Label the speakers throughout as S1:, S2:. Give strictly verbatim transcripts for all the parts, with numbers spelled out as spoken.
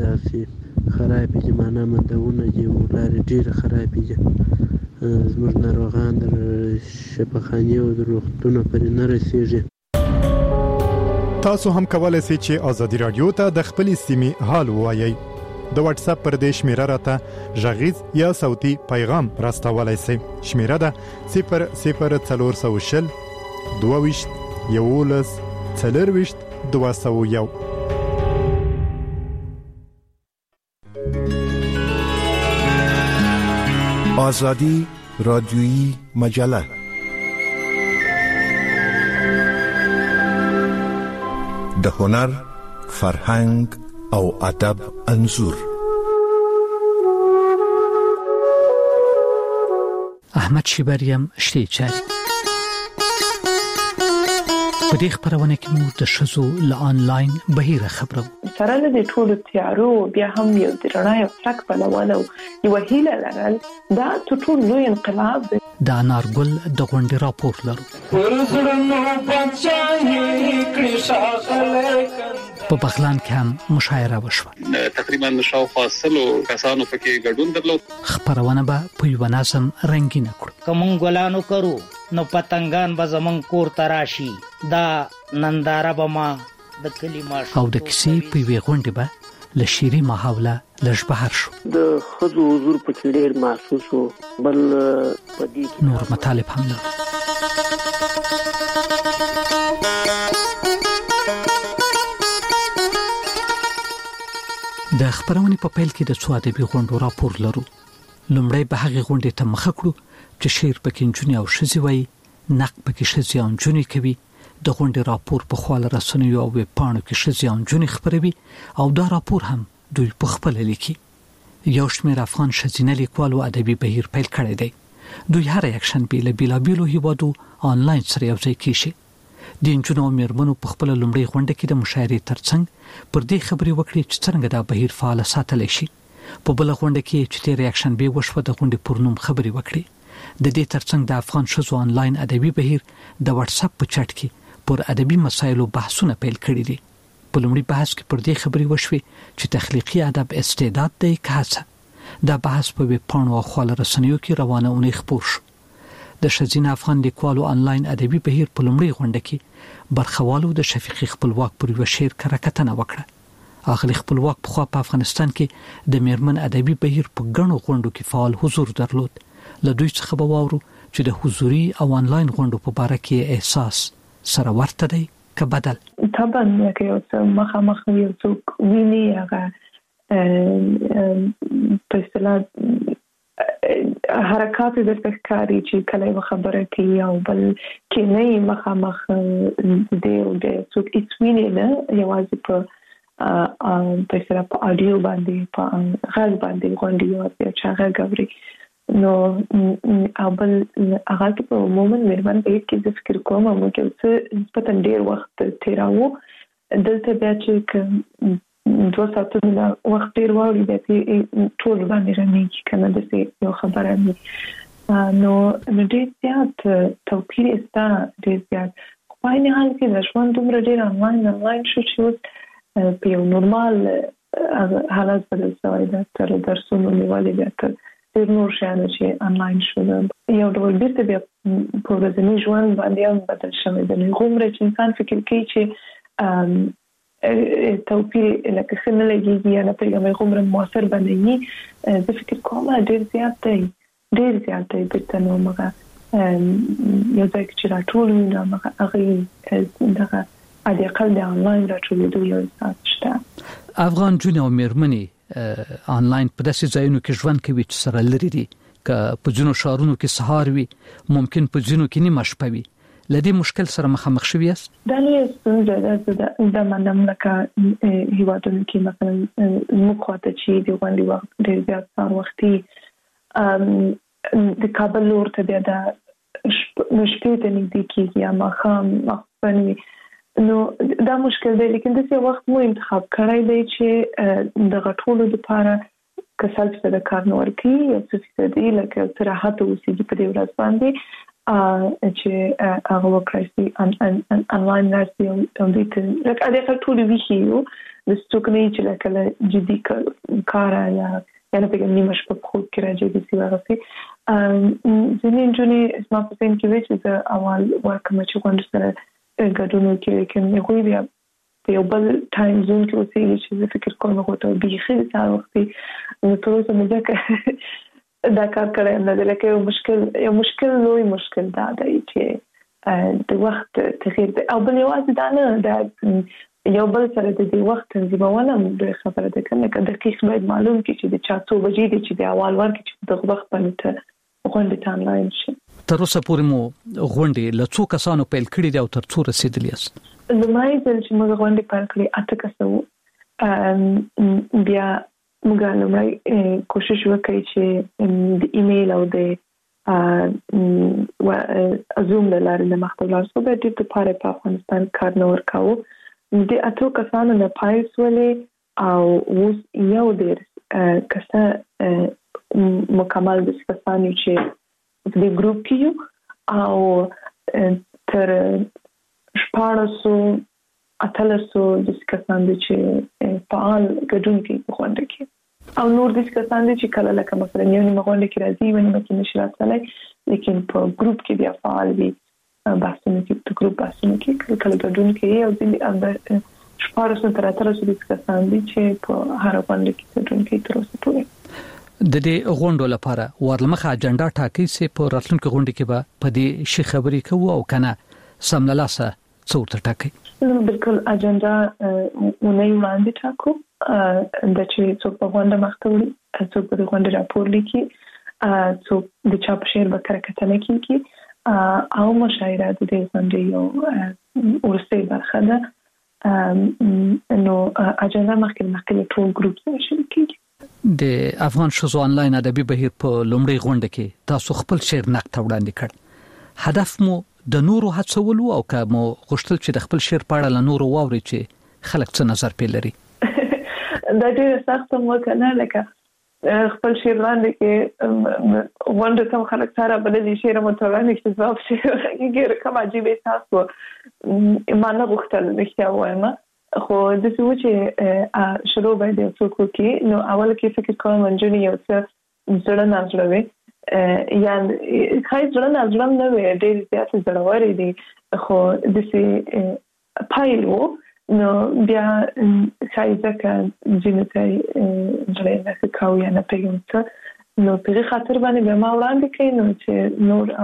S1: داسې خرابې دي، معنا مندونه دي، لارې ډېرې خرابې دي. زموږ ناروغان د شفاخانې او د روغتونو پرې نه رسېږي.
S2: تاسو هم کولای شئ چې آزادي رادیو ته د خپلې سیمې حال ووایئ. د واتس اپ پر دې شمیره راته غږیز یا صوتي پیغام راستولای شئ. شمیره ده صفر صفر څلور سوه شل دوه ویشت یولس څلرویشت دوه سوه یو.
S3: آزادی رادیویی مجله د هنر، فرهنګ او ادب انځور.
S4: احمد شیبریم شتی چاري په دې خبرونه کې مو د شزو ل انلاین بهیره خبرو
S5: سره د ټولو تیارو بیا هم یو د رڼا یو څرک په لوالو یو هیله لرل دا ټول لوی انقلاب دی.
S4: د انارګل د غونډې راپور لرو. په بغلان کې هم مشاعره وشوه.
S6: تقریبا شاوخوا سلو کسانو پکې ګډون درلود.
S4: خبرونه به په یو نظم رنگین کړو.
S7: کوم ګلانو کرو نو پتنګان به زمون کور تراشي دا ننداره به ما د کلمه
S4: او د کیسې په وی غونډه به لشيري محاوله لږ بهر شو.
S1: د خزو حضور په ډېر محسوس او بل پدې
S4: نور مطالب هم لرو. د خبرونې په پیل کې د څو ادبي غونډو راپور لرو. لومړی به هغه غونډې ته مخه کړو چې شعر پکې نجونې او ښځې وایي، نقد پکې ښځې او نجونې کوي، د غونډې راپور په خواله رسنیو او ویب پاڼو کې ښځې او نجونې خبروي او دا راپور هم دوی په خپل لیکي. یو شمېر افغان ښځینه لیکوالو ادبي بهیر پیل کړی دی. دوی هر یکشنبه بیل بیلابیلو هیوادو آنلاین سره یو ځای کیږي. د نجونو او میرمنو په خپل لومړی غونډه کې د مشاعرې ترڅنګ پر دې خبرې وکړي چې څنګه دا بهیر فعال ساتل شي. په بل غونډه کې چې تیر یکشن به وشو د غونډې پرنوم خبرې وکړي. د دې ترڅنګ د افغان ښځو آنلاین ادبي بهیر د واتس اپ په چټ کې پر ادبي مسایلو بحثونه پیل کړي دي. په لومړي بحث کې پر دې خبرې وشوي چې تخلیقي ادب استعداد دی که هڅه. دا بحث په ویب پاڼو او خواله رسنیو کې روانه اونۍ خپور شو. د ښځینه افغان لیکوالو آنلاین ادبي بهیر په لومړي غونډه کې برخوالو د شفیقي خپلواک پر یو شعر کره کتنه وکړه. اغلی خپلواک په خوا په افغانستان کې د میرمن ادبي بهیر په ګڼو غونډو کې فعال حضور درلود. له دوی څخه به واورو چې د حضوري او آنلاین غونډو په اړه کې احساس سره ورته دی که بدل.
S5: طبعا که یو څه مخامخ یو څوک ویني هغه په اصطلاح حرکات د تخکاری چې کله خبره کوي او بل کې نه مخامخ دی او د څوک اڅوینه نه یوازې په په اصطلاح په اډیو باندې په غږ باندې غونډې او چې هغه غوړي نو اول هغه په مومن مېرمن په کې د فکر کوم او چې څه نسبتا ډیر وخت تیراو دلته بیا چې دوه ساعتونه وخت ډیر وړي د ټول باندې رنګ کنه د څه یو خبره نه نو نو ډیر زیات توپیر استا ډیر زیات په نه حال کې د ژوند دومره ډیر آنلاین آنلاین شو چې په یو نورمال حالت بدل شوی دا تر درسونو نیولې ده تر نور شانه چې آنلاین شو یو ډول بیرته بیا په ورځني ژوند باندې هم بدل شوی دی. غومره چې انسان فکر کوي چې توپیر لکه څنګه لګیږي یا نه پیغام غومره موثر باندې زه فکر کوم ډیر زیات دی ډیر زیات دی په نو مګه یو ځای چې راټول نه مګه هغه دغه اړ اقل د آنلاین راټولېدو یو اساس شته.
S4: افغان جون او میرمنې آنلاین په داسې ځایونو کې ژوند کوي چې سره لري دي که په ځینو ښارونو کې سهار وي ممکن په ځینو کې نیمه شپه وي. لدې مشکل سره مخامخ شوی یاست؟
S5: دا نه ستونزه ده د منم لکه هیوادونو کې مثلا مخاطب چې د غونډې وخت ډېر زیات سهار وختي د کابل لور ته بیا د شپې ته نږدې کېږي یا ماښام مخبنوي نو دا مشکل دی. لیکن داسې وخت مو انتخاب کړی دی چې د غټولو لپاره که سلف د کار نور کوي یا څه فیصدي لکه صراحت اوسېږي په دې ورځ باندې چې هغه وکړي ان ان انلاین نرسي او د دې لکه دا ټول ویشیو د ستوکني چې لکه جدي کار یا یا په کومه نیمه شپه په خود کې راځي د سی ورسي ځینې جونې اسما په سیم کې وچ د اول ورکم چې کوم سره ګډونو کې کوم یو بیا په یو بل ټایم زون کې اوسېږي چې فکر کوم غوته بيخي د وخت نو تر اوسه مې ځکه دا کار کړی نه دی لکه یو مشکل یو مشکل لوی مشکل دا دی چې د وخت تغییر دی او بل یوازې دا نه دا یو بل سره د دې وخت تنظیمونه د خبره ده کنه که دقیق باید معلوم کړي چې د چا څو بجې دي چې د اول ورکې چې د وخت باندې غونډه ته انلاین شي.
S4: تر اوسه پورې مو غونډې له څو کسانو پیل کړې دي او تر څو رسیدلې یاست؟
S5: لومړی ځل چې موږ غونډې پیل کړې اته کسه بیا موږ لومړی کوشش وکړو چې د ایمیل او د زوم له لارې د مخاطب لاسو به د لپاره په افغانستان کار نه ورکاو. د اتو کسانو نه پایس ولې او اوس یو ډېر کسه مکمل د کسانو چې د ګروپ کې او تر شپاړسو اتلسو د کسانو چې فعال ګډون کوي په غونډه کې او نور د کسانو چې کله لکه مثلا یو نیمه غونډه کې راځي ونې مکه نشي راتللی لیکن په ګروپ کې بیا فعال وي باسنه کې په ګروپ باسنه کې کله ګډون کوي او د شپاړسو تر اتلسو د کسانو چې په هر غونډه کې ګډون کوي تر اوسه پورې.
S4: د دې غونډو لپاره ورلمخه اجنډا ټاکي چې په راتلونکو غونډه کې به په دې شي خبرې کوو او کنه سملاسه څورته ټاکي.
S5: بالکل اجنډا ونه وړاندې ټاکو د چې څو په غونډه مختوري څو په غونډه راپور لیکي څو د چاپ شعر به کارکتنه کیږي او مشاعره د دې غونډې یو ورسته برخه ده نو اجنډا مخکې مخکې ټول ګروپ سره شریکي.
S4: د افغان شوزو انلاین ادبي بهیر په لومړی غونډه کې تاسو خپل شعر نقد وړاندې کړ. هدف مو د نورو هڅولو او که مو غوښتل چې د خپل شعر په اړه له نورو واوري چې خلک څه نظر پې لري؟
S5: دا ډېر سخت مو کنه لکه خپل شعر وړاندې کې غونډه ته خلک سره بللي شعر مو ته وړاندې کې ځواب شي ګیر کوم عجیب احساس و ما نه غوښتل رښتیا وایم خو د څه چې شروع باید یو څوک وکړي نو اول کې فکر کوم انجونی یو څه زړه نه زړوي یا خای زړه نه زړه نه وي ډېر زیات زړوري دي خو د څه پایل وو نو بیا خای ځکه جنته زړه نه کاوه یا نه پیږم نو په خاطر باندې به ما وړاندې کړي نو چې نور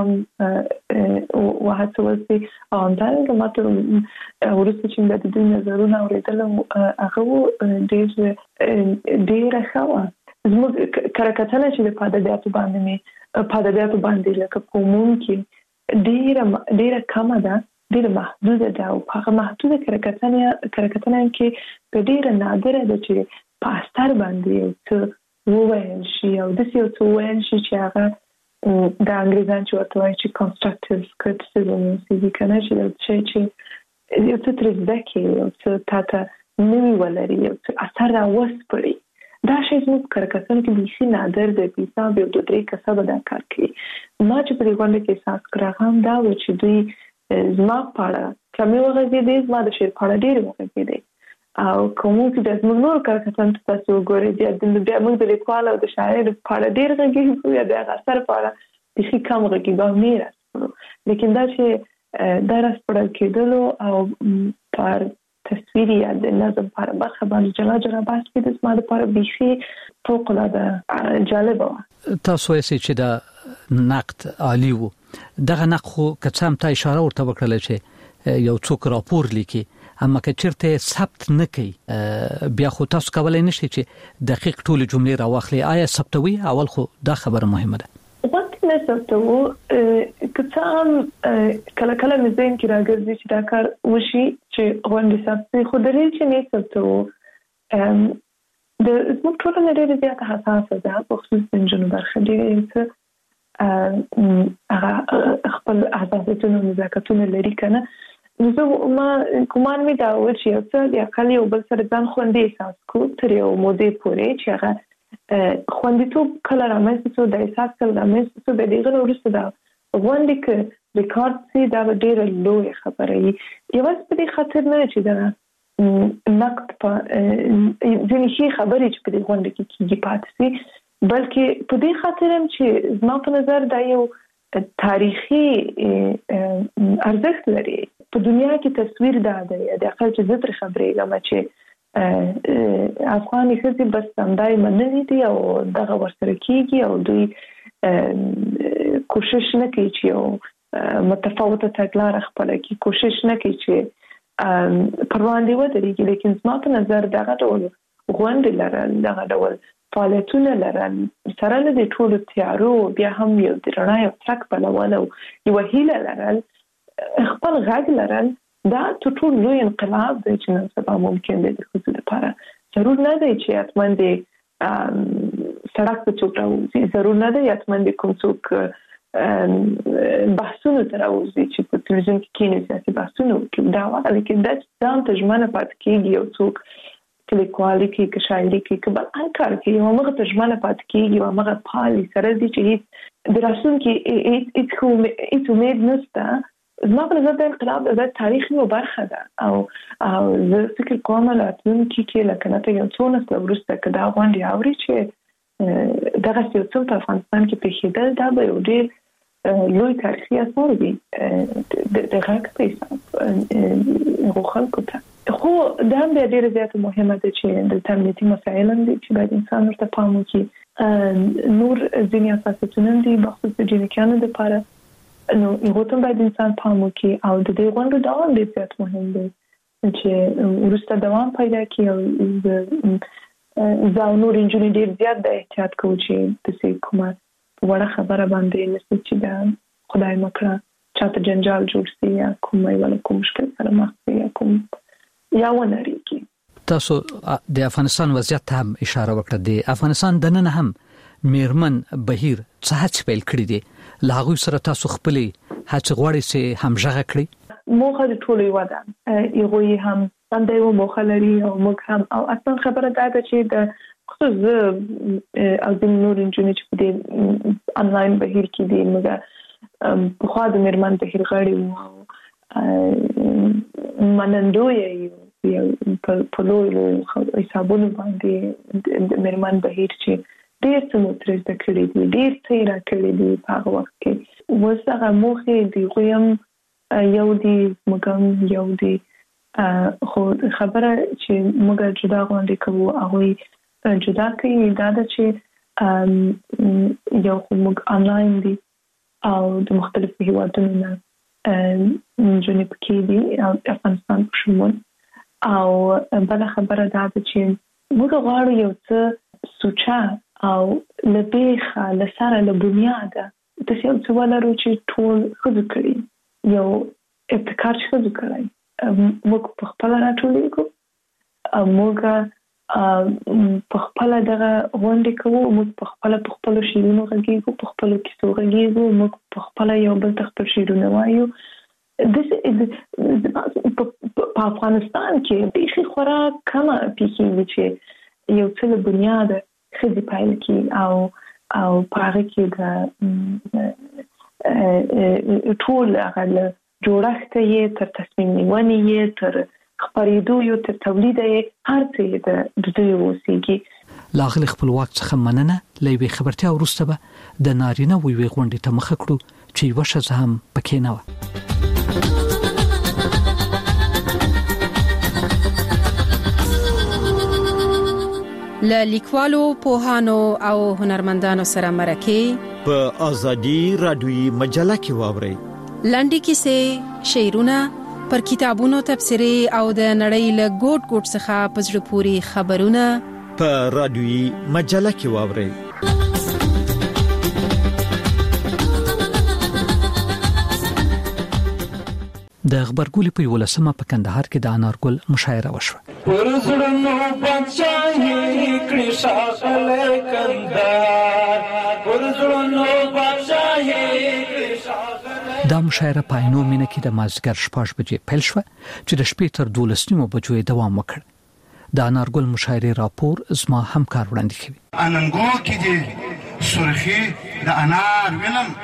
S5: هم وهڅه وسی او همدارنګه ماته ورسته چې د دې نظرونه اوریدل هغه ډېر ډېر ښه زموږ کارکتنه چې په ادبیاتو باندې مې په ادبیاتو باندې لکه کومون کې ډېر ډېر کم ده ډېر محدوده ده او په محدوده کارکتنه کارکتنه کې ډېر نادره ده چې په اثر باندې څه وویل شي او د څه څه وویل شي چې هغه د انګریزان چې ورته وایي چې کنستراکټیو کریټیسیزم چې کنه چې چې یو څه ترې کې یو څه تاته نوی ولري یو څه اثر راوسپړي دا شی زموږ کارکتن کې بیخي نادر دی پیسه به د درې کسبه دا کار کوي. ما چې په غونډه کې احساس کړم دا و چې دوی زما پاړه کمی وغږېدې زما د شعر پاړه ډېر وغږېدې او کوم چې د زموږ نور کارکتن تاسو وګورئ بیا د بیا موږ د لیکوال او د شاعر په اړه ډېر غږیږو یا د اثر په اړه بیخي کم غږیږو نه راځو لیکن دا چې دا راځي کېدلو او پر تصویري یا د نظم پر برخه باندې جلا جلا بحث کې د اسما لپاره بیخي فوق العاده جالبه.
S4: تاسو یې چې دا نقد عالی وو دغه نقد خو که څه ته اشاره ورته وکړل چې یو څوک راپور لیکي اما که چیرته ثبت نه کوي بیا خو تاسو کولای نشئ چې دقیق ټول جملې راوخلي. آیا ثبتوي؟ اول خو دا خبره مهمه ده.
S5: وخت نه ثبتو که څه کله کله مزین کې راګرځي چې دا کار وشي چې غونډه ثبت خو دلیل چې نه ثبتو د زموږ ټولنه ډېره زیاته حساسه ده په خصوص د نجونو برخه ډېر هغه خپل حساسیتونه نزاکتونه لري کنه نو زه ما کومان می دا و چې یو څه د اقل یو بل سره ځان خوندې احساس کو تر یو مودې پورې چې هغه خوندیتوب کله رامنځته شو د احساس کله رامنځته شو د دې غوښتنه دا غونډې کې ریکارډ سي دا ډېره لوی خبره وي. یوازې په دې خاطر نه چې دا نقد په ځینې شي خبرې چې په دې غونډه کې کیږي پاتې سي، بلکې په دې خاطر هم چې زما په نظر دا یو تاریخي ارزښت لري. په دنیا کې تصویر دا دی د اقل چې زه تر خبرېږم چې افغاني ښځې بس همدای منلي دي او دغه ورسره کیږي او دوی کوشش نه کوي چې یو متفاوته تګلاره خپله کړي، کوشش نه کوي چې پر وړاندې ودرېږي. لیکن زما په نظر دغه ډول غونډې لرل، دغه ډول فعالیتونه لرل سره له دې ټولو تیارو بیا هم یو د رڼا یو څرک بلول او یوه هیله لرل، خپل غږ لرل، دا تر ټولو لوی انقلاب دی چې نن سبا ممکن دی د ښځو لپاره. ضرور نه دی چې حتما د سړک په څوک راوځي، ضرور نه دی حتما د کوم څوک بحثونو ته راوځي چې په تلویزیون کې کینې سیاسي بحثونه وکړي. دا وایي چې دا ځان ته ژمنه پاتې کېږي، یو څوک که لیکوالي کوي که شاعري کوي که بل هر کار کوي، همغه ته ژمنه پاتې کېږي او همغه پالي سره دي چې هېڅ د راتلونکي هېڅ امید نشته. زما په نظر د انقلاب د تاریخ یوه برخه ده او زه فکر کوم راتلونکي کې لکه نه یو څو نسله وروسته که دا غونډې اوري چې دغسې یو څه په افغانستان کې پېښېدل، دا به یو ډېر لوی تاریخي اثر وي د غږ په حساب هغو خلکو ته. خو دا هم بیا ډېره زیاته مهمه ده چې د امنیتي مسایل هم دي چې باید انسان ورته پام وکړي. نور ځینې اساسیتونه هم دي بخصوص د جنکیانو دپاره، نو هغو ته هم باید انسان پام وکړي او د دې غونډو دوام ډېر زیات مهم دی چې وروسته دوام پیدا کړي. او زه او نور نجونې ډېر زیات د احتیاط کوو چې داسې کومه وړه خبره باندې نسي چې دا خدای مکړه چاته جنجال جوړ سي یا کوم یو له کوم مشکل سره مخ سي یا کوم یا ونريږي.
S4: تاسو د افغانستان وضعیت ته هم اشاره وکړه. د افغانستان د نن هم میرمن بهیر څه هڅې پیل کړې دي، له هغوی سره تاسو خپلې هڅې غواړئ چې همغږه کړئ؟
S5: موخه د ټولو یوه ده، هغوی هم همدا یوه موخه لري او موږ هم. او اصلا خبره دا ده چې د خصوص زه او ځینې نور نجونې چې په دې انلاین بهیر کې دي، موږ پخوا د میرمن بهیر غړي وو او منندویه یو په لوی لوی حسابونو باندې د میرمن بهیر چې ډېر څه مو ترې زده کړي دي، ډېر څه یې راکړي دي په هغه وخت کې. اوس هغه موخې د هغوی هم یو دي، موږ هم یو دي. خو خبره چې موږ جدا غونډې کوو هغوی جدا کوي دا ده چې یو خو موږ آنلاین دي او د مختلفو هیوادونو نه نجونې پکې دي او افغانستان په شمول. او بله خبره دا ده چې موږ غواړو یو څه سوچه او له بیخه له سره له بنیاده داسې یو څه ولرو چې ټول ښځو کړي، یو ابتکار چې ښځو کړی، موږ په خپله راټولېږو، موږ په خپله دغه غونډې کوو، موږ په خپله په خپلو شعرونو غږېږو، په خپلو کیسو غږېږو، موږ په خپله یو بل ته خپل شعرونه وایو. په افغانستان کې بیخي خورا کمه پیښېږي چې یو څه له بنیاده ښځې پیل کړي او او په هغه کې د ټول هغه له جوړښته یې تر تصمیم نیونې یې تر خپرېدو یو تر تولید یې هر څه یې د دوی اوسېږي.
S4: له هغه خپلواک څخه مننه. له یوې خبرتیا وروسته به د نارینه یوې غونډې ته مخه کړو چې یوه ښځه هم پکې نه وه.
S8: له لیکوالو، پوهانو او هنرمندانو سره مرکې
S9: په ازادي رادیوي مجله کې واورئ.
S8: لنډې کیسې، شعرونه، پر کتابونو تبصرې او د نړۍ له ګوټ ګوټ څخه په زړه پورې خبرونه
S9: په رادیوي مجله کې واورئ.
S4: د غبرګولي په یولسمه په کندهار کې د انارګل مشاعره وشوه.
S10: ورزړنو بچای کړي شاغله کندهار، ورزړنو بچای کړي شاغله.
S4: دا مشاعره په عینو مینه کې د مازیګر شپږ بجې پیل شوه چې د شپې تر دولس نیمو بجو دوام وکړ. د انارګل مشاعرې راپور زما همکار وړاندې کوي.
S11: اننګو کې دي سرخي د انار وینم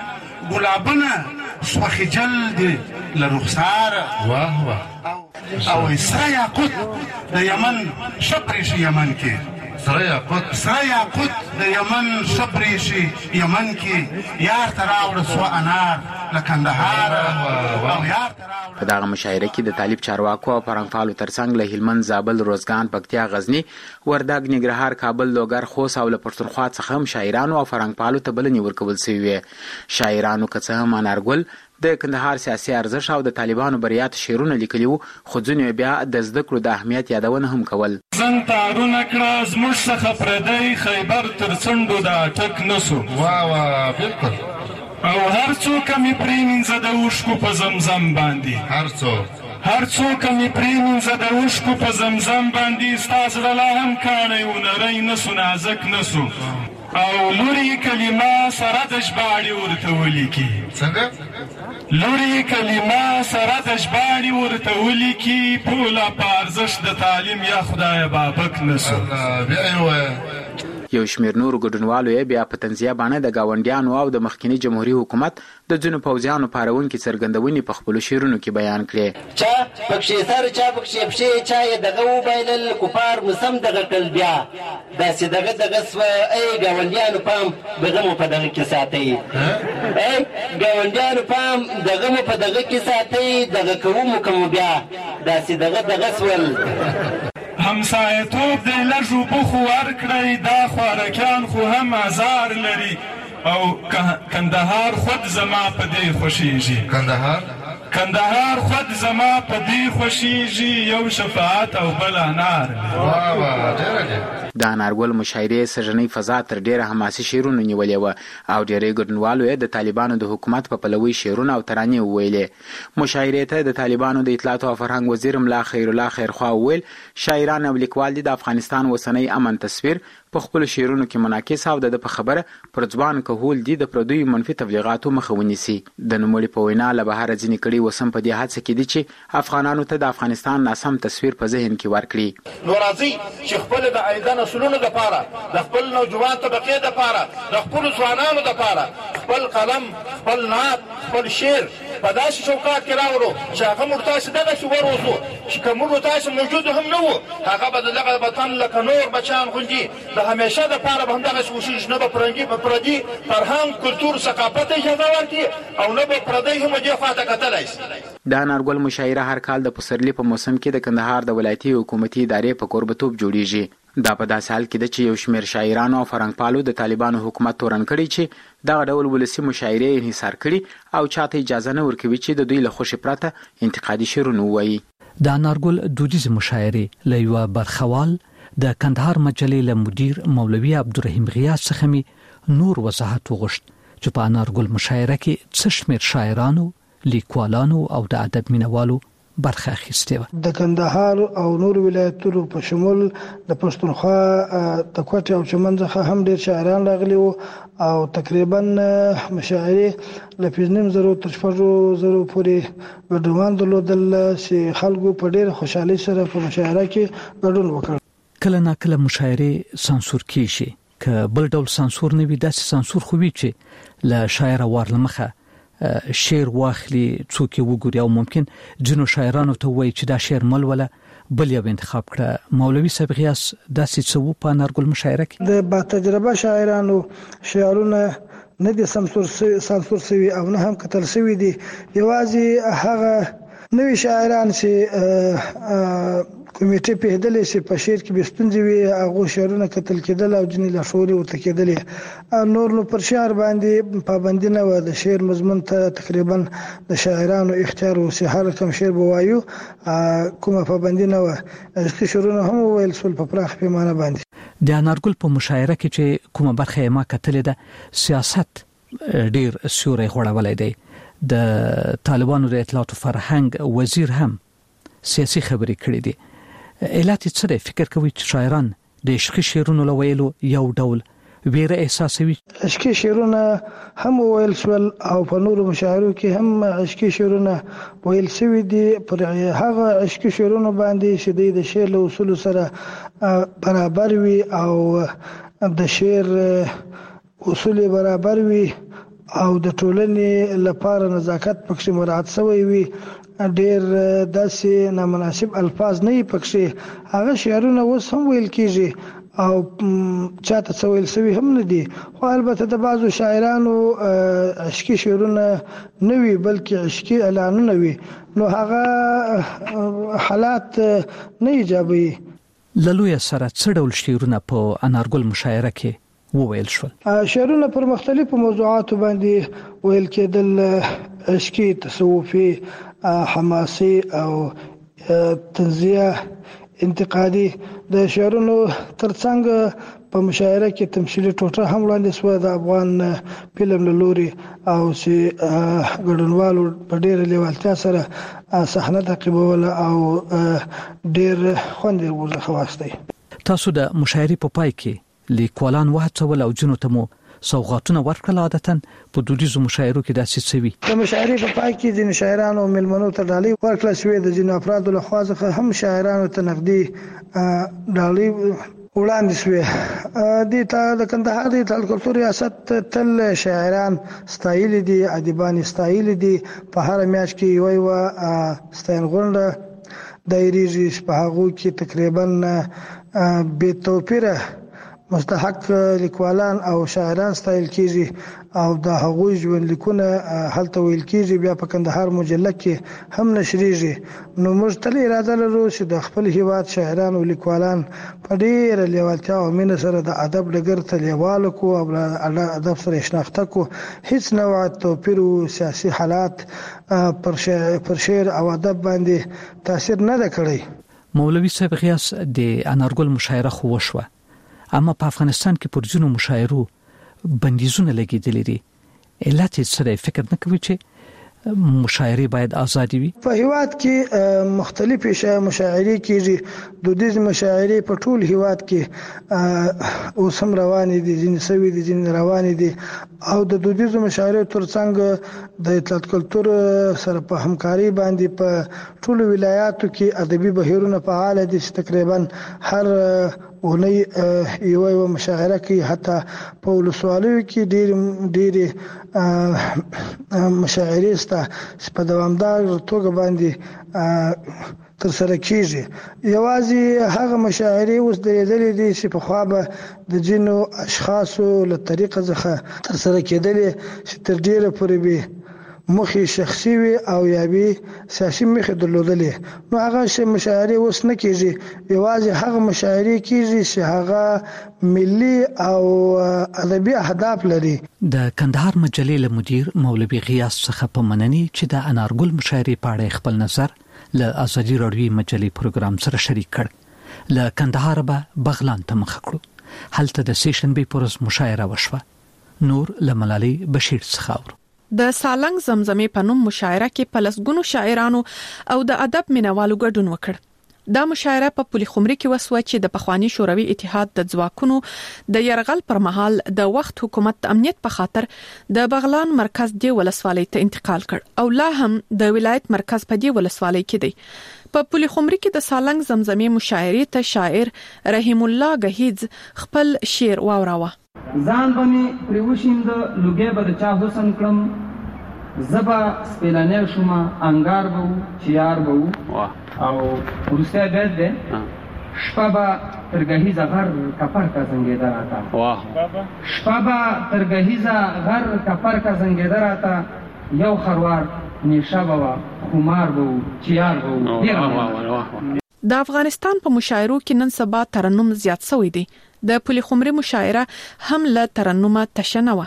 S11: ګلابونه سوخي جلد لرخسار واه واه او سره یاقوت د یمن شپریش یمن کې سره یاقوت سره یاقوت د یمن شپریش یمن کې یار تراوړ سو انار لکندهار او یار
S12: په دغه مشاعره کې د طالب چارواکو او فرهنګپالو ترڅنګ له هلمند، زابل، روزګان، پکتیا، غزني، وردګ، ننګرهار، کابل، لوګر، خوست او له پښتونخوا څخه هم شاعرانو او فرهنګپالو ته بلنې ورکول شوې وې. شاعرانو که څه هم انارګل د کندهار سیاسي ارزښت او د طالبانو بریات شعرونه لیکلي وو، خو ځینې بیا د زده کړو د اهمیت یادونه هم کول.
S10: زنګ تارونه کړه زموږ څخه پردی خیبر تر څنډو دا ټک نسو واه واه بالکل او هر څوک مې پرېمینځه د اوښکو په زمزم باندې هر څوک هر څوک مې پرېمینځه د اوښکو په زمزم باندې ستا زړه لا هم کاڼی و نری نسو نازک نسو او لوري کلمه سره د ژباړې ورته ولیکي. څنګه لوري کلمه سره د ژباړې ورته ولیکي پوله په ارزښت د تعلیم یا خدایه بابک نسو. بیا یې ووایه.
S12: یو شمېر نورو ګډونوالو یې بیا په تنزیه باندې د ګاونډیانو او د مخکیني جمهوري حکومت د ځینو پوځیانو پارونکي څرګندونې په خپلو شعرونو کې بیان کړې.
S13: چا پکښې سر چا پکښې پښې چا یې دغه وبایلل کفار مسم دغه کړل بیا داسې دغه دغه سوه ای ګاونډیانو پام دغه مو په دغه کې ساتئ ای ګاونډیانو پام دغه مو په دغه کې ساتئ دغه کوو مو که مو بیا داسې دغه دغه سول.
S10: همسایتوب دی لږ اوبه خو ورکړئ دا خوارکیان خو هم ازار لري او کندهار خود زما په دې خوښیږي. کندهار کندهار خود زما په دې خوښیږي یو شفاعت او بل انار. واه واه ډېره ډېره.
S12: د انارګل مشاعرې سږنۍ فضا تر ډېره حماسي شعرونو نیولې وه او ډېری ګډونوالو یې د طالبانو د حکومت په پلوي شعرونه او ترانې وویلې. مشاعرې ته د طالبانو د اطلاعاتو او فرهنګ وزیر ملا خیرالله خیرخوا وویل شاعران او لیکوال دي د افغانستان اوسنی امن تصویر په خپلو شعرونو کې منعکس او د ده په خبره پر ځوان کهول دي د پردیو منفي تبلیغاتو مخه ونیسي. د نوموړي په وینا له بهره ځینې کړي اوس هم په دې هڅه کې دي چې افغانانو ته د افغانستان ناسم تصویر په ذهن کې ورکړي.
S14: نو راځئ چې خپل د عایده نسلونو دپاره د خپل نوجوان طبقې دپاره د خپلو ځوانانو دپاره خپل قلم خپل نعت خپل شعر په داسې چوکاټ کې راوړو چې هغه موږ تاسې دغسې وروځو چې که موږ تاسې موجود هم نه وو هغه به د دغه وطن لکه نور بچیان غوندې د همیشه دپاره به همدغسې وشیږي نه به پرنګي په پردي فرهنګ کلتور ثقافت اجازه ورکړي او نه به پردی هم دې خوا ته کتلی شي.
S12: د انارګل مشاعره هر کال د پسرلي په موسم کې د کندهار د ولایتي حکومتي ادارې په کوربتوب جوړیږي. دا په داسې حال کې ده چې یو شمېر شاعرانو او فرهنګپالو د طالبانو حکومت تورن کړي چې دغه ډول ولسي مشاعرې انحصار کړي او چاته اجازه نه ورکوي چې د دوی له خوښې پرته انتقادي شعرونه ووایي.
S4: د انارګل دودیزې مشاعرې له یوه برخوال د کندهار مجلې له مدیر مولوي عبدالرحیم غیاث څخه مې نور وضاحت وغوښت چې په انارګل مشاعره کې څه شمېر شاعرانو، لیکوالانو او د ادب مینوالو برخه اخیستې وه.
S15: د کندهار او نور ولایتونو په شمول د پښتونخوا د کوټې او چمن څخه هم ډېر شاعران راغلي وو او تقریبا مشاعرې له پنځه زره تر شپږ زره پورې ګډونوال درلودل چې خلکو په ډېره خوشحالۍ سره په مشاعره کې ګډون وکړ.
S4: کله ناکله مشاعرې سانسور کیږي که بل ډول سانسور نه وي داسې سانسور خو وي چې له شاعر وار له مخه شعر واخلي څوک یې وګوري او ممکن ځینو شاعرانو ته وایي چې دا شعر ملوله بل یو انتخاب کړه. مولوي صاحب غیاث داسې څه وو په انارګل مشاعره کې؟
S15: د با تجربه شاعرانو شعرونه نه دي سانسور شوي او نه هم کتل شوي دي. یوازې هغه نوي شاعران چې کمیټې پیښدلې چې په شعر کې به ستونزې وي هغو شعرونه کتل کېدل او ځینې لاشعوري ورته کېدلې. نور نو پر شعر باندې پابندي نه وه. د شعر مضمون ته تقریبا د شاعرانو اختیار و چې هر کوم شعر به وایو، کومه پابندي نه وه. عشقي شعرونه هم وویل شول په پراخ پیمانه باندې.
S4: د انارګل په مشاعره کې چې کومه برخه یې ما کتلې ده سیاست ډېر سیوری غوړولی دی. د طالبانو د اطلاعاتو فرهنګ وزیر هم سیاسي خبرې کړې دي. علت څه دی؟ فکر کوي چې شاعران د عشقي شعرونو له ویلو یو ډول ویره احساسوي؟
S15: عشقي شعرونه هم ویل شول او په نورو مشاعرو کې هم عشقي شعرونه ویل شوي دي. پر هغه عشقي شعرونو باندې چې د شعر له اصولو سره برابر وي او د شعر اصول برابر وي او د ټولنې لپاره نزاکت پکې مراعات شوی وي، ډېر داسې نامناسب الفاظ نه وي پکې. هغه شعرونه اوس هم ویل کېږي او چاته څه ویل شوي هم نه دي، خو البته د بعضو شاعرانو عشقي شعرونه نه وي بلکې عشقي اعلانونه وي، نو هغه حالات نه ایجابوي.
S4: له لویه سره څه ډول شعرونه په انارګل مشاعره کې وویل شول؟
S15: شعرونه پر مختلفو موضوعاتو باندې ویل کېدل، عشقي، تصوفي، حماسي او تنزیه، انتقادي. د شعرونو ترڅنګ په مشاعره کې تمثیلي ټوټه هم وړاندې شوه د افغان فلم له لوري، او چې ګډونوالو په ډېره لیوالتیا سره صحنه تعقیبوله او ډېر خوند یې ورڅخه واخیستی.
S4: تاسو د مشاعرې په پای کې لیکوالان وهڅول او ځینو ته مو سوغاتونه ورکړل. عادتاً په دودیزو مشاعرو کې داسې څه وي؟
S15: د مشاعرې په پای کې ځینې شاعرانو او مېلمنو ته ډالۍ ورکړل شوې، د ځینو افرادو لخوا څخه هم شاعرانو ته نغدي ډالۍ وړاندې شوې. دې ته د کندهار د اطلاعات کلتور ریاست تل شاعران ستایلي دي، ادیبان ستایلي دي. په هر میاشت کې یوه یوه ستاینغونډه دایریږي، په هغو کې تقریبا بې توپیره مستحق لیکوالان او شاعران ستایل کیږي او د هغوی ژوند لیکونه هلته ویل کیږي، بیا په کندهار مجله کې هم نشریږي. نو موږ تل اراده لرو چې د خپل هیواد شاعران او لیکوالان په ډېره لیوالتیا او مینه سره د ادب ډګر ته لیواله کړو او له ادب سره شناخته کړو. هیڅ نوع توپیر او سیاسي حالات پر شعر پر شعر او ادب باندې تاثیر نه ده کړی.
S4: مولوي صاحب غیاث د انارګل مشاعره خو وشوه، اما په افغانستان کې پر ځینو مشاعرو بندیزونه لګېدلي دي. علت یې څه دی؟ فکر نه کوي چې مشاعرې باید آزادې وي؟
S15: په هیواد کې مختلفې مشاعرې کېږي، دودیز مشاعرې په ټول هیواد کې اوس هم روانې دي، ځینې سوي دي، ځینې روانې دي. او د دودیزو مشاعرې ترڅنګ د اطلاعات کلتور سره په همکاري باندې په ټولو ولایاتو کې ادبي بهیرونه فعال دي چې تقریبا هر اونۍ یوه یوه مشاعره کوي. حتی په ولسوالیو کې ډېرې ډېرې مشاعرې شته چې په دوامداره توګه باندې ترسره کېږي. یوازې هغه مشاعرې اوس درېدلې دي چې پخوا به د ځینو اشخاصو له طریقه څخه ترسره کېدلې چې تر ډېره پورې به مخې شخصي وي او یا به سیاسي مخې درلودلې. نو هغه مشاعرې اوس نه کېږي، یوازې هغه مشاعرې کېږي چې هغه ملي او ادبي اهداف لري.
S4: د کندهار مجلې له مدیر مولوي غیاث څخه په مننې چې د انارګل مشاعرې په اړه خپل نظر له ازادي راډیو مجلې پروګرام سره شریک کړ. له کندهار به بغلان ته مخ کړو. هلته د سیشنبې پر ورځ مشاعره وشوه. نور له ملالۍ بشیر څخه اورو.
S16: د سالنګ زمزمې په نوم مشاعره کې په لسګونو شاعرانو او د ادب مینوالو ګډون وکړ. دا مشاعره په پولي خمري کې وسوه چې د پخوانی شوروي اتحاد د ځواکونو د يرغل پر مهال د وخت حکومت امنیت په خاطر د بغلان مرکز دی ولسوالۍ ته انتقال کړ او لا هم د ولایت مرکز په دی ولسوالۍ کې دی. په پولي خمري کې د سالنګ زمزمې مشاعرې ته شاعر رحیم الله غهیز خپل شعر واوراوه.
S17: ځان باندې پریوشیند لوګي به د چا حسن کړم، زبا سپیلانه شوما انګار بو چیار بو او ورسته بیت ده شپابا ترګهی زغر کفر کا زنګیدار آتا واه شپابا ترګهی زغر کفر کا زنګیدار آتا یو خروار نشابا خمار بو چیار بو.
S16: د افغانستان په مشاعرو کې نن سبا ترنم زیات شوی دی. د پولي خمري مشاعره هم له ترنمه تشنه و.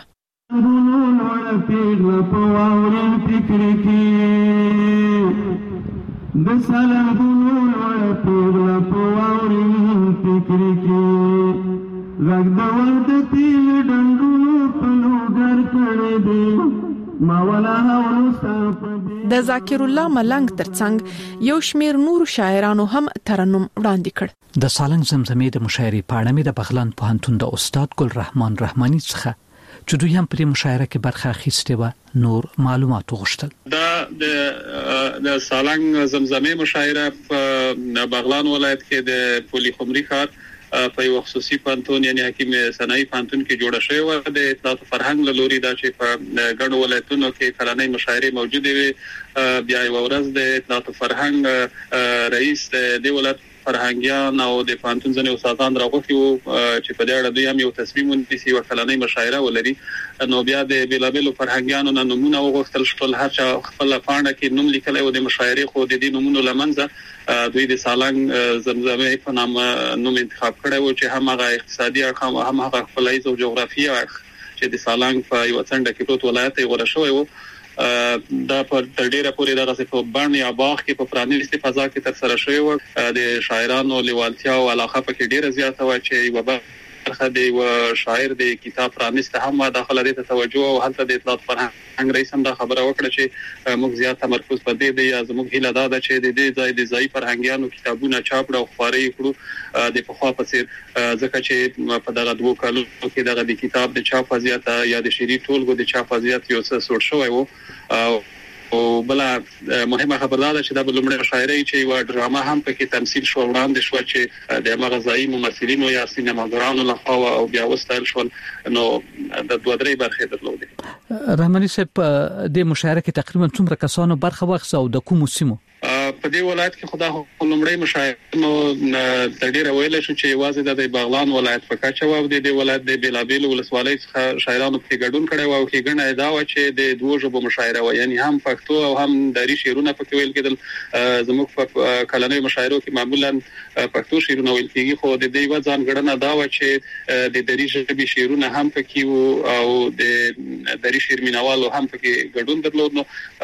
S16: د ذاکر الله ملنګ ترڅنګ یو شمیر نور شاعرانو هم ترنم وړاندې کړ.
S4: د سالنګ زمزمې د مشاعرې په اړه مې د بغلان پوهنتون د استاد ګل رحمان رحماني څخه چې دوی هم په مشاعره کې برخه اخیستې و نور معلومات وغوښتل.
S6: دا د د سالنګ زمزمې مشاعره په بغلان ولایت کې د پولي خمري ښار په یو خصوصي پانتون یعنی حکیم صنایع پانتون کې جوړه شوې و د اطلاعات فرهنګ لوري دا چې په ګڼو ولایتونو کې کلنۍ مشاعرې موجوده وي بیا یو ورځ د اطلاعات فرهنګ رئیس د ولایت فرهنګیان او د پانتون ځنې استادان راغوښتي وو چې په دې اړه دوی هم یو تصمیم ونیسي او کلنۍ مشاعره ولري نو بیا د بیلابیلو فرهنګیانو نه نمونه وغوښتل شول هر چا خپل پاڼه کې نوم لیکلی و د مشاعرې خو د دې نمونو لمنځه دوی د سالنګ زمزمه په نام نوم انتخاب کړی و چې هم هغه اقتصادي اړخ هم هغه خپلایي او جغرافیایي اړخ چې د سالنګ په یو څنډه کې پروت ولایت یې غوره شوی و دا پر تر ډیره پورې دغه په باندې یا باغ کې په پرانیستي فضا کې تر سره شوی و د شاعرانو لیوالتیا او علاقه په ډیره زیاته و چې یو برخه دی و شاعر د کتاب پرانیسته هم داخله دي ته توجه او هلته د اطلاعات فرهنګ رئیس هم دا خبره وکړه چې موږ زیات تمرکز په دې دی از موږ هیله ده چې د دې ځای د ځای فرهنګیانو کتابونه چاپ او خبري کړو د په خوا په څیر ځکه چې په دغه دوه کالو کې دغه د کتاب د چاپ وضعیت یا د شری ټولګو د چاپ وضعیت یو څه سوړ شوی وو او بل مهمه خبره ده چې د بلومړی شاعرۍ چې یو ډرامه هم پکې تمثيل شو وړاندې شو چې د مغزايي ممثلینو یا سینماګرانو لخوا او بیا وستایل شول نو د دوه درې برخې درلودې.
S4: رحماني صاحب د مشاعره کې تقریبا څومره کسانو برخه واخیسته او د کوم سیمو
S6: په دې ولایت کې خدا لومړی مشاعره نو د ډیره ویل شو چې واځي د بغلان ولایت په کچه و د دې ولایت د بیلابیل ولسوالۍ څخه شاعرانو په ګډون کړي او کې ګڼه دا و چې د دوه ژبو مشاعره و یعنی هم پښتو او هم دری شعرونه پکې ویل کېدل زموږ په کلنۍ مشاعرو کې معمولا پښتو شعرونه ویل کېږي خو د دې و ځانګړنه دا و چې د دری ژبې شعرونه هم پکې وو او د دری شعر مینوالو هم پکې ګډون درلود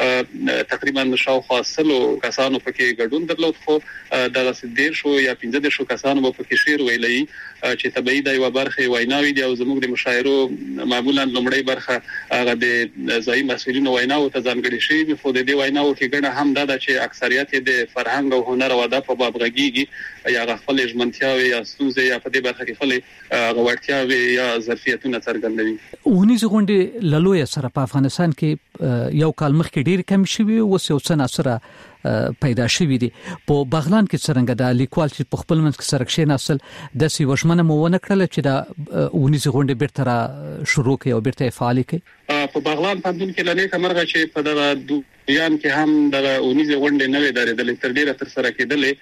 S6: نو تقریبا شاوخوا سلو کسانو پکې ګډون درلود خو د سدیر شو یا پنځه شو کسانو په شعر ویلي چې تبعی د یو برخه ویناوي دی او زموږ د مشاعرو معمولا لومړی برخه هغه د ځای مسؤلینو ویناو ته ځانګړي شي خو د دې ویناو کې ګڼه هم دا چې اکثریت د فرهنګ او هنر او ادب په باب غږیږي یا خپل ژمنتیاوي یا ستونزې یا په دې برخه کې خپل غوړتیاوي یا ظرفیتونه څرګندوي.
S4: اونیز غونډې لالوی سره په افغانستان کې یو کال مخکې ډیر کم شوی او څو څنګه سره پیدا شوی دي په بغلان کې څنګه د لیکوال چې په خپل منځ کې سرکشي نسل د سی وشمنه مونه کړل چې دا اونیز غونډې بیرته را شروع کړي او بیرته فعال کړي
S6: په بغلان پندون کې لنې کمرغه چې په دغه دویان کې هم دغه اونیز غونډې نه لري د لیکتر ډیره تر سره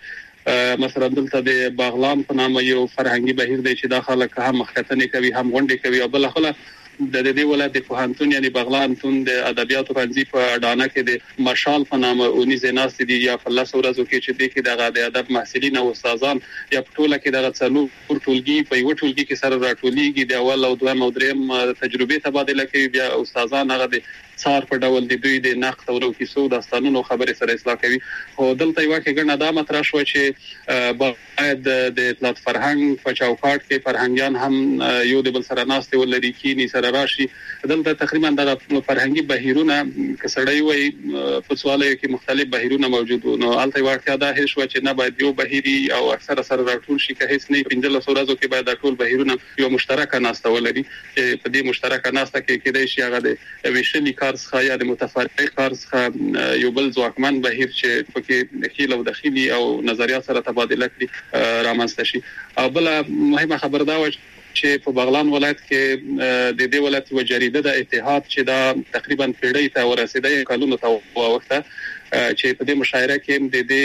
S6: کېدلې مثلا دلته د بغلان په نامه یو فرهنګي بهیر دی چې داخله که هم مخکتنې کوي هم غونډې کوي او بل خله د دې ولایت د پوهنتون یعنی بغلان تون د ادبیاتو پنځي په اډانه کې د مشال په نامه اونیز ناس دي یا فلس ورځو کې چې د کې د ادب محصلین او استادان یا په ټوله کې د څلور ټولګي په یو ټولګي کې سره راټولېږي د اول او دویم او دریم تجربه تبادله کوي بیا استادان هغه د څار په ډول د دوی د نقد او کیسو داستانونو خبرې سره اصلاح کوي خو دلته یو کې ګڼه دا مطرح شو چې باید د اطلاعات فرهنګ په چوکاټ کې فرهنګیان هم یو د بل سره ناست ولري کینی سره راشي دلته تقریبا د فرهنګي بهیرونه کسړی وي په سوالو کې مختلف بهیرونه موجود نو الته واقعیا دا هیڅ و چې نه باید یو بهيري او اکثر سره راټول شي که هیڅ نه پنځله سورازو کې باید ټول بهیرونه یو مشترکه ناسته ولري چې په دې مشترکه ناسته کې کېدای شي هغه د ویشلي کار څخه یا د متفرق کار څخه یو بل ځواکمن بهیر چې پکې دخیل او داخلي او نظریات سره تبادله کړي رامنځته شي او بل مهمه خبر دا و چې په بغلان ولایت کې د دې ولایت و جریده د اتحاد چې دا تقریبا پیړۍ ته ورسېده کلونو ته وخته چې په دې مشاعره کې د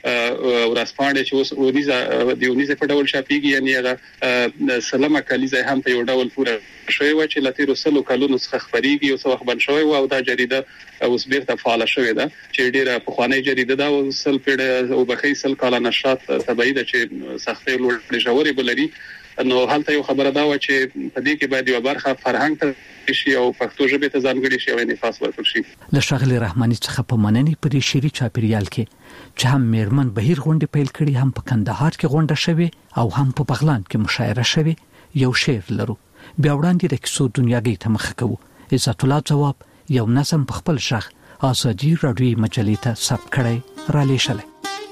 S6: دې ورسپانډه چې اوس اونیزه د اونیزه په ډول شاپیږي یعنی هغه سلامه کلیزه هم په یو ډول پوره شوی و چې لته رسلو کلونو څخه خبريږي او څو خبر شوی او دا جریده اوس بیرته فعال شوې ده چې ډیره په خواني جریده دا وسل پیړه او بخې سل کال نشرات تبعید چې سختې لوړ جوړې بلري نو هلته یو خبره دا و چې په دې کې باید یو برخه فرهنګ ته شي او پښتو ژبه ته ځانګړي شي او نفاس ورکړي شي.
S4: له شغله رحماني څخه په مننې په دې شری چاپیریال کې چې هم میرمن بهیر غونډه پیل کړي هم په کندهار کې غونډه شوه او هم په بغلان کې مشاعره شوه یو شعر لرو بیا وړاندې د کیسو دنیاګي ته مخ کوو. عزت الله جواب یو نظم په خپل شخ ازادي رادیوي مجلې ته ثبت کړي را لېشل.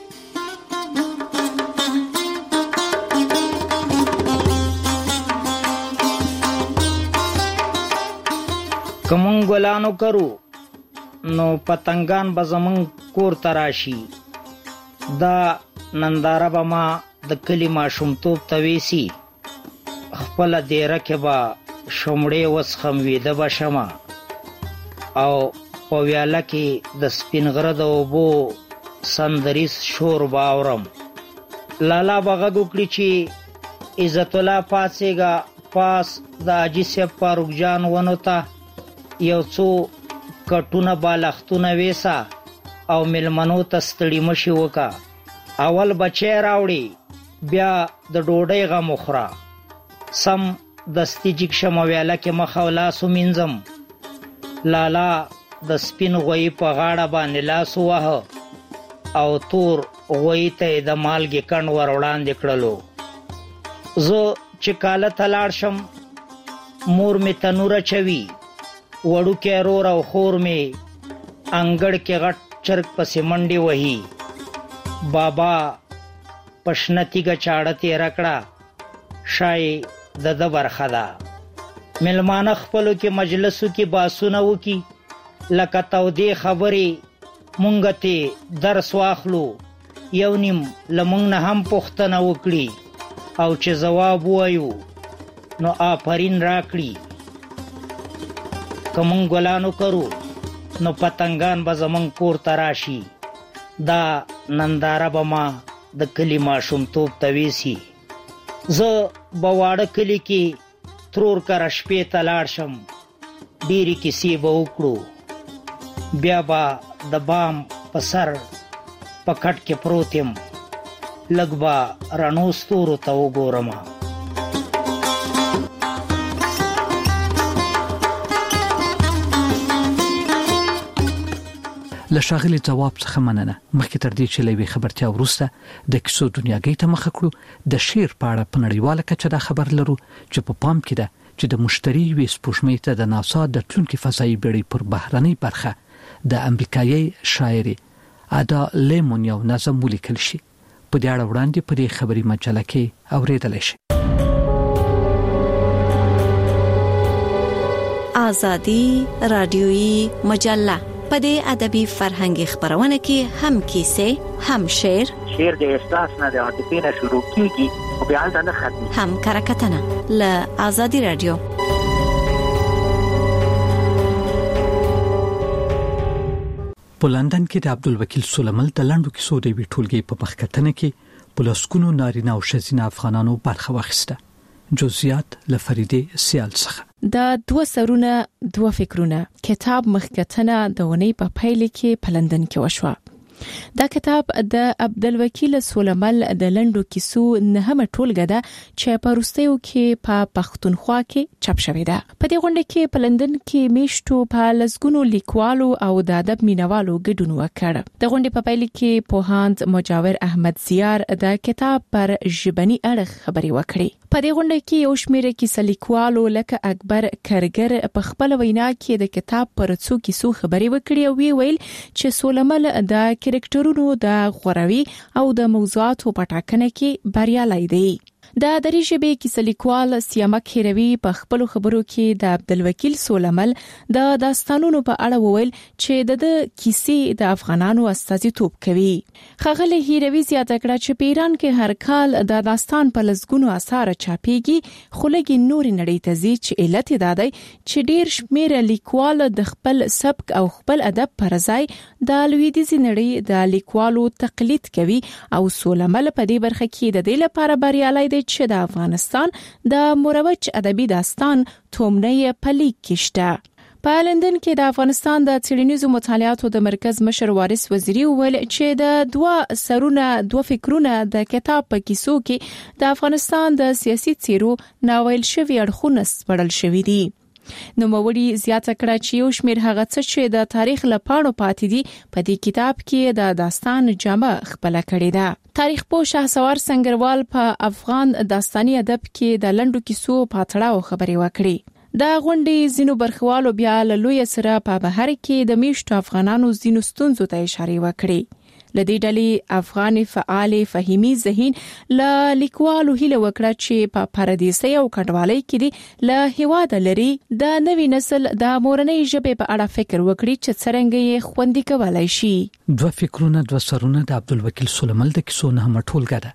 S7: کومون ګلانو کرو نو پتنګان به زمون کور تراشي دا ننداره به ما د کلی ماشومتوب ته ویسي، خپله دیره کې به شمړې وڅښم ویده به شمه او په ویاله کې د سپین غره د اوبو سندریز شور به اورم. لالا به غږ وکړي چې عزت الله پاڅېږه، پاس د حاجي صاحب فاروق جان ونو ته یو څو کټونه بالښتونه ویسه او میلمنو ته ستړي مشي وکړه. اول بچی راوړي بیا د ډوډۍ غم وخوره. سم دستي جګ شم ویاله کې مخ او لاس ومینځم. لالا د سپین غویي په غاړه باندې لاس ووهه او تور غویي ته یې د مالګې کڼ ور وړاندې کړلو. زه چې کاله ته لاړ شم مور مې تنور اچوي، وړوکی رور او خور مې انګړ کې غټ چرګ پسې منډې وهي. بابا په شنه تیږه چاړه تېره کړه، شای د ده برخه ده. میلمانه خپلو کې مجلسو کې باسونه وکي، لکه تودې خبرې مونږ ته درس واخلو، یو نیم له مونږ نه هم پوښتنه وکړي او چې ځواب ووایو نو آفرین راکړي. که مونږ ګلانو کرو نو پتنګان به زمونږ کور ته راشي. دا ننداره به ما د کلي ماشومتوب ته ویسي. زه به واړه کلي کې ترور کره شپې ته لاړ شم، ډېرې کیسې به وکړو. بیا به د بام په سر په کټ کې پروت یم، لږ به رڼو ستورو ته وګورم.
S4: له ښاغلي ځواب څخه مننه. مخکې تر دې چې له یوې خبرتیا وروسته د کیسو دنیاګۍ ته مخه کړو، د شعر په اړه په نړیواله کچه دا خبر لرو چې په پام کې ده چې د مشتري یوې سپوږمۍ ته د ناسا د تلونکي فضایي بېړۍ پر بهرنۍ برخه د امریکایي شاعرې ادا لیمون یو نظم ولیکل شي. په دې اړه وړاندې په دې خبري مجله کې اورېدلی شي.
S18: آزادي رادیويي مجله په دې ادبي فرهنګي خبرونه کې هم کیسې، هم شعر
S19: شعر د احساس نه د عاطفې نه شروع کیږي او بیا نه ختمي،
S18: هم کرکټنه له آزادي رادیو.
S4: په لندن کې د عبدالوکیل سلیمل د لنډو کیسو د وی ټولګي په مخکتنه کې په لسکونو نارینه او ښځینه افغانانو برخه واخیسته. جزئیات له فریدې سیال څخه.
S16: دا دوه سرونه دوه فکرونه کتاب مخکتنه د ونې په پیل کې په لندن کې وشوه. دا کتاب د عبدالوکیل سلیمل د لنډو کیسو نهمه ټولګه ده چې په روسیو کې په پښتونخوا کې چاپ شوې ده. په دې غونډه کې په لندن کې میشتو په لسګونو لیکوالو او د ادب مینوالو ګډون وکړ. د غونډې په پیل کې پوهاند مجاور احمد زیار د کتاب پر ژبني اړخ خبرې وکړې. په دې غونډه کې یو شمېر کیسه لیکوالو لکه اکبر کرګر په خپل وینا کې د کتاب پر څو کیسو خبرې وکړې او ویل چې سلیمل د کرکټرونو د غوروي او د موضوعاتو په ټاکنه کې بریالي دی. د دري ژبې کیسه لیکوال سیامک هیروي په خپل خبرو کې د عبدالوکیل سلیمل د داستانونو په اړه وویل چې د کیسې د افغانانو استازیتوب کوي. ښاغلي هیروي زیاته کړه چې په ایران کې هر کال د داستان په لسګونو اثار چاپېږي، خو لږ نور نړۍ ته ځي چې علت یې دا دی چې ډېر شمېر لیکوال د خپل سبک او خپل ادب پر ځای د لویدیځې نړۍ د لیکوالو تقلید کوي او سلیمل په دې برخه کې د دې لپاره بریالي دی چې د افغانستان د مروج ادبي داستان تومنه پلیک کېشته. په لندن کې د افغانستان د څېړنیزو مطالعاتو د مرکز مشر وارث وزیری وویل چې د دوه سرونه دوه فکرونه د کتاب په کیسو کې د افغانستان د سیاسي څیرو ناویل شوي اړخونه سپړل شوي دي. نو موري زیاته کړه چې یو شمېر هغه څه چې د تاریخ لپاره پاتې دي په دې کتاب کې د داستان جامه خپل کړی ده. تاریخ پوه شهسوار سنگروال په افغان داستاني ادب کې د لنډو کیسو پاتړاو خبرې وکړي. دا غونډې زینو برخوالو بیا له لوی سره په بهر کې د میشتو افغانانو زینو ستونزو ته اشاره وکړي. لدې ډلې افغان فعال فهیمي ذهین له لیکوالو هیله وکړه چې په پردیسي او کډوالۍ کې دي له هیواد لري د نوي نسل د مورنۍ ژبې په اړه فکر وکړي چې څنګه یې خوندي کولای شي.
S4: دوه فکرونه دوه سرونه د عبدالوکیل سلیمل د کیسو نه هم ټولګه ده.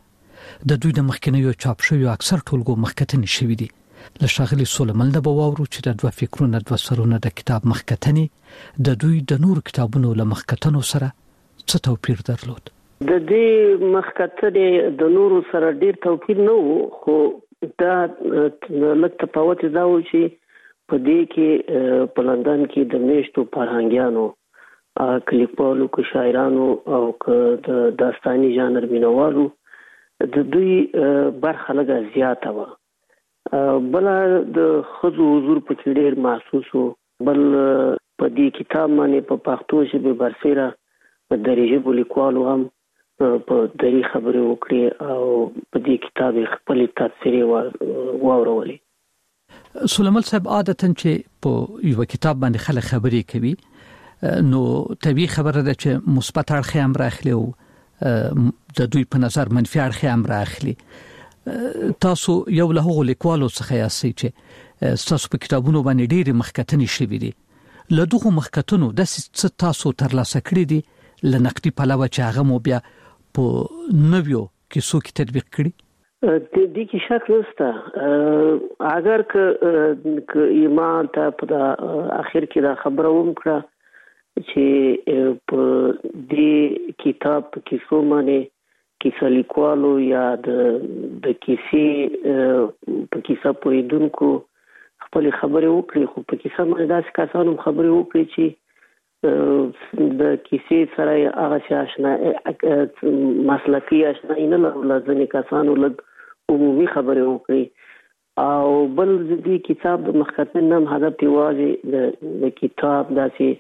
S4: د دوی د مخکنیو چاپ شویو اکثر ټولګو مخکتنې شوې دي. له ښاغلي سولمل نه به واورو چې د دوه فکرونه دوه سرونه د کتاب مخکتنې د دوی د نور کتابونو له مخکتنو سره څه توپیر درلود.
S20: د دې مخکتنې د نورو سره ډیر توپیر نه وو، خو دا لږ تفاوت دا و چې په دې کې په لندن کې د میشتو فرهنګیانو کلیکوالو که شاعرانو او که د داستاني ژانر مینوالو د دوی برخه لږه زیاته وه. بل د ښځو حضور پکې ډېر محسوس و. بل په دې کتاب باندې په پښتو ژبې برسېره په دري ژبو لیکوالو هم په دري خبرې وکړې او په دې کتاب یې خپلې تبصرې واورولې.
S4: سولمل صاحب عادتاً چې په یو کتاب باندې خلک خبرې کوي نو طبیعي خبره ده چې مثبت اړخ هم راخلي او د دوی په نظر منفي اړخ هم راخلي. تاسو یو له هغو لیکوالو څخه یاستئ چې تاسو په کتابونو باندې ډېرې مخکتنې شوي دي. له دغو مخکتنو داسې څه تاسو ترلاسه کړي دي له نقدي پلوه چې هغه مو بیا په نویو کیسو کې تطبیق کړي؟
S20: د دې کې شک نشته. اگر که ایمان ته په اخر کې دا خبره وکړه چې په دې کتاب په کیسو باندې کیسه لیکوالو یا د د کیسې په کیسه پوهیدونکو خپل خبرې وکړي، خو په کیسه باندې داسې کسانو خبرې وکړي چې د کیسې سره هغه شي آشنا مسلکي آشنایي نه لرله. ځینې کسانو لږ عمومي خبرې وکړي. او بل دې کتاب د مخکتن نام هدف یوازې د کتاب داسې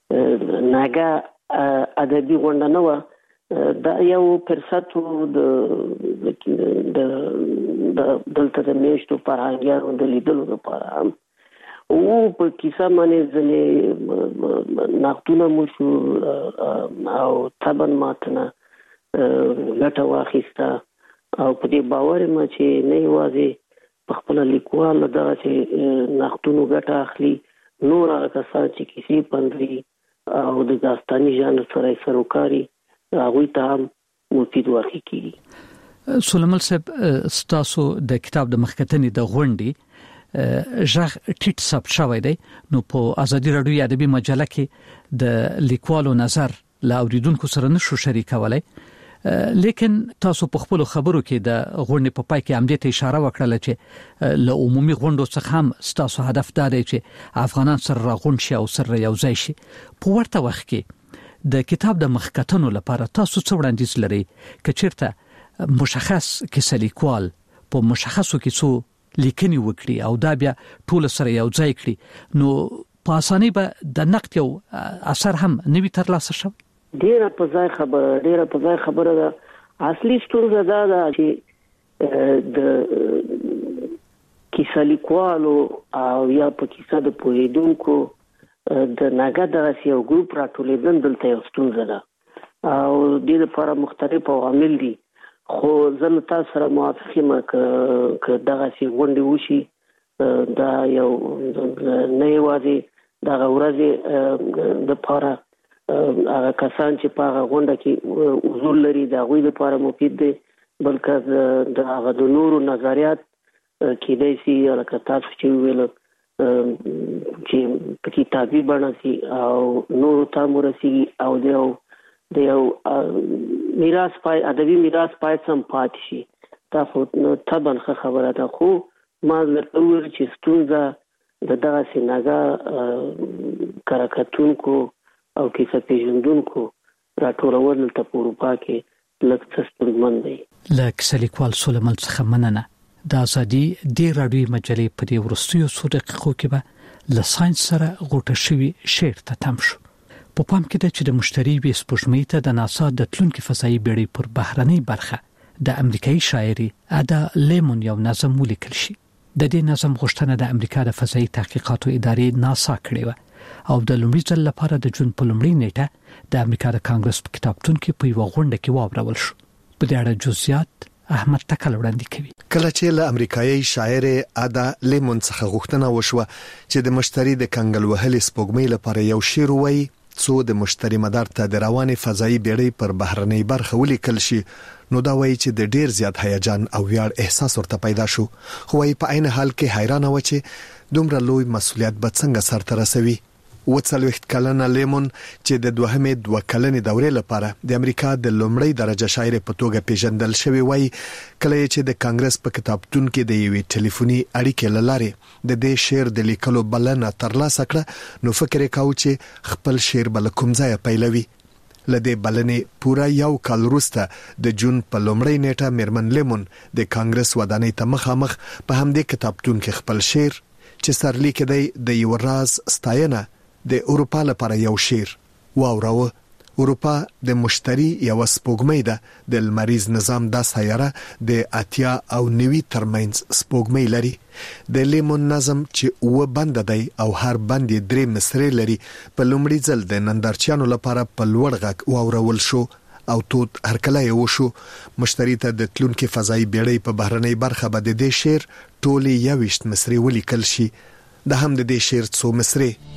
S20: ناګه ادبي غونډه نه وه. دا یو فرصت و د دلته د میشتو فرهنګیانو د لیدلو لپاره هم او په کیسه باندې ځینې نقدونه مو شو او طبعا ماته نه ګټه واخیسته او په دې باور یم چې نه یوازې په خپله لیکوال دغه چې نقدونو ګټه اخلي، نور هغه کسان چې کیسې پنځوي او د داستاني ژانر سره یې سروکاري هغوی ته هم مفید واقع کیږي.
S4: سولمل صاحب ستاسو د کتاب د مخکتنې د غونډې ژغ ټیټ ثبت شوی دی، نو په ازادي راډیو ادبي مجله کې د لیکوالو نظر له اوریدونکو سره نشو شریکولی، لیکن تاسو په خپل خبرو کې د غونډې په پای کې همدې ته اشاره وکړه چې له عمومي غونډو څخه هم ستاسو هدف دا دی چې افغانان سره راغونډ شي او سره یو ځای شي. په ورته وخت کې د کتاب د مخکتنو لپاره تاسو څه وړاندیز لرئ که چیرته مشخص کیسه لیکوال په مشخصو کیسو لیکنې وکړي او دا بیا ټول سره یو ځای کړي نو په اسانۍ به د نقد یو اثر هم نوي ترلاسه شوی؟
S20: ډیره په ځای خبره ډیره په ځای خبره ده. اصلي ستونزه دا ده چې د کیسه لیکوالو او یا په کیسه د پوهیدونکو د ناګه دغه یو ګروپ راټولېدل دلته یو ستونزه ده او دې لپاره مختلف عوامل دي. خو زه له تاسو سره موافق یم که دغسې غونډې وشي دا یو نه یوازې دغه ورځې دپاره هغه کسان چې په هغه غونډه کې حضور لري د هغوی لپاره مفید دی، بلکې د هغه د نورو نظریات کېدای شي لکه تاسو چې وویل چې په کتابي بڼه شي او نورو ته هم ورسېږي او د یو د یو میراث پای ادبي میراث پای سم پاتې شي. دا خو طبعا ښه خبره ده، خو ما درته وویل چې ستونزه د دغسې ناګه کره کتونکو او کیسه پیژندونکو راټولول دلته په اروپا کې لږ څه ستونزمن دی.
S4: له کیسه لیکوال سولمل څخه مننه. د ازادي د راډیو مجلې په دې وروستیو څو دقیقو کې به له ساینس سره غوټه شوي شعر ته تم شو. په پام کې ده چې د مشتري وې سپوږمۍ ته د ناسا د تلونکي فضایي بیړۍ پر بهرنۍ برخه د امریکایي شاعري ادا لیمون یو نظم ولیکل شي. د دې نظم غوښتنه د امریکا د فضایي تحقیقاتو ادارې ناسا کړې و او د لومړي ځل لپاره د جون په لومړۍ نیټه د امریکا د کانګرس په کتابتون کې په یو غونډه کې واورول شو. په دې اړه جزئیات احمد ټکل وړاندې کوي.
S21: کله چې له امریکایي شاعر ادا لیمون څخه غوښتنه وشوه چې د مشتري د کنګل وهلې سپوږمۍ لپاره یو شعر وایي ترڅو د مشتری مدار ته د روانې فضایي بیړۍ پر بهرنۍ برخه ولیکل شي نو دا وایي چې د ډیر زیات هیجان او ویاړ احساس ورته پیدا شو خو وايي په عین حال کې حیرانه و چې دومره لوی مسولیت به څنګه سرته رسوي وڅلويخت کلنه لیمون چې د دوهمې دوه کلنې دورې لپاره د امریکا د لومړی درجه شاعر په توګه پیژندل شوی وای کله چې د کانګرس په کتابتون کې د یوې ټلیفوني اړیکې لاره د دې شعر د لیکلو بلنه ترلاسه کړه نو فکر وکاو چې خپل شعر بل کوم ځای پیلوي لدې بلنې پورا یو کال وروسته د جون په لومړۍ نیټه میرمن لیمون د کانګرس ودانۍ ته مخامخ په همدې کتابتون کې خپل شعر چې سرلیک دی د یو راز ستاینه د اروپا لپاره یو شعر واوراوه اروپا د مشتری یو سپوږمۍ ده د لمریز نظام د سیاره د اتیا او نوي ترمنځ سپوږمۍ لري د لیمون نظم چې و بند دی او هر بند درې مصرې لري په لومړي ځل د نندارچیانو لپاره په لوړ غږ واورول شو او توت هرکله یو شو مشتری ته د تلونکو فضایي بیړۍ په بهرنۍ برخه به د دې شعر ټولې یوشت مصرې ولیکل شي د هم د دې شعر څو مصرې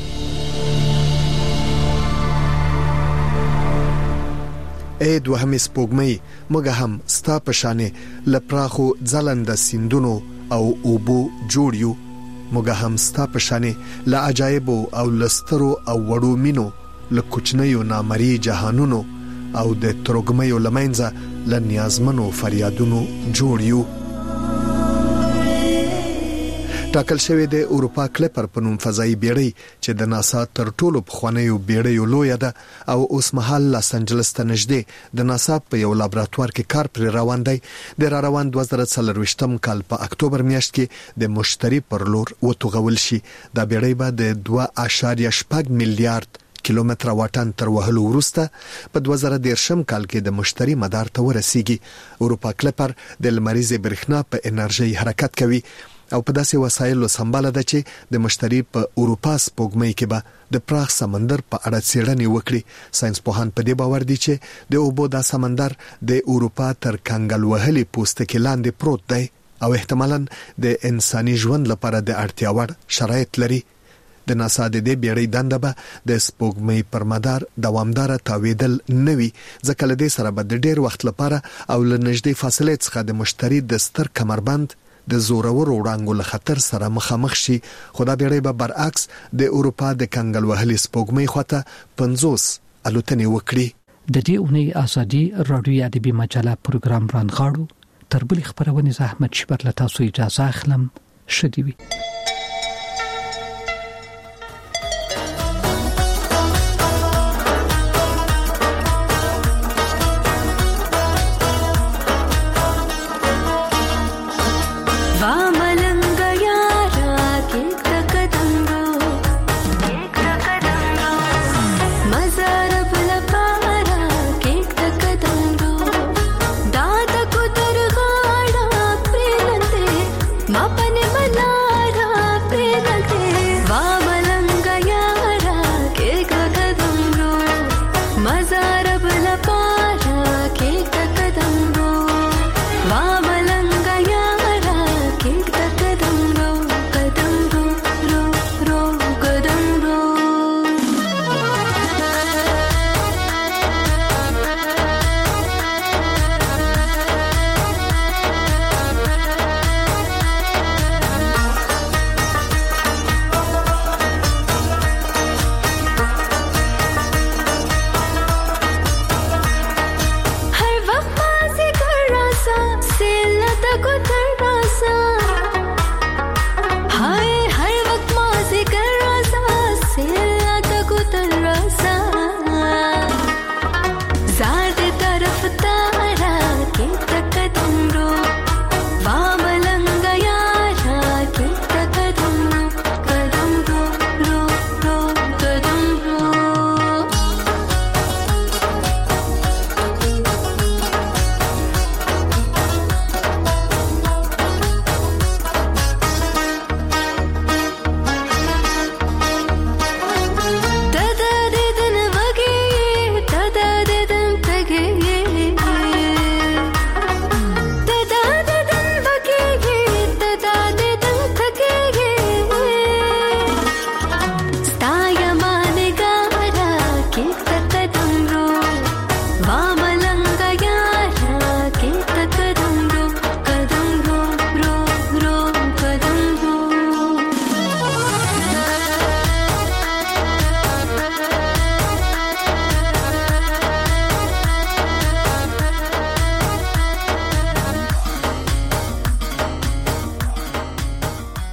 S21: اې دوهمې سپوږمۍ موږ هم ستا په شانې لپراخو ځلنده سیندونو او اوبو جوړ یو موږ هم ستا په شانې له عجایبو او لسترو او وړو مینو له کوچنیو نامرئی جهانونو او د ترګمیو لمنځه له نیازمنو فریادونو جوړ یو ټاکل شوی د اروپا کلیپر په نوم فضایي بیړۍ چې د ناسا تر ټولو پخوانیو بیړیو لوی ده او اوس مهال لاس انجلس ته نږدې د ناسا په یو لابراتوار کې کار پر روان دی د را روان دوه زره څلرويشتم کال په اکتوبر میاشت کې د مشتری پر لور وتوغول شي دا بیړۍ به د دوه اعشاریه شپږ میلیارډ کیلومتر واټن تر وهلو وروسته په دوه زره دیرشم کال کې د مشتری مدار ته ورسیږي اروپا کلیپر د لمریزې برېښنا په انرژي حرکت کوي او په داسې وسایلو سمباله ده چې د مشتری په اروپا سپوږمۍ کې به د پراخ سمندر په اړه څېړنې وکړي ساينس پوهان په دې باور دي چې د اوبو د سمندر د اروپا تر کنګل وهلي پوستکي لاندې پروت دی او احتمالاً د انساني ژوند لپاره د اړتیا وړ شرایط لري د ناسا د دې بیړۍ دنده به د سپوږمۍ پر مدار دوامدار تاویدل نوي ځکه له دې سره به د ډیر وخت لپاره او له نږدې فاصلې څخه د مشتری د ستر کمربند د زورور وړانګو له خطر سره مخامخ شي خو دا بیړۍ به برعکس د اروپا د کنګل وهلي سپوږمۍ خواته پنځوس الوتنې وکړي
S4: د دې اونۍ ازادي رادیو ادبي مجله پروګرام رانغاړو تر بلې خبرونه زحمت شپر له تاسو اجازه اخلم شدي وي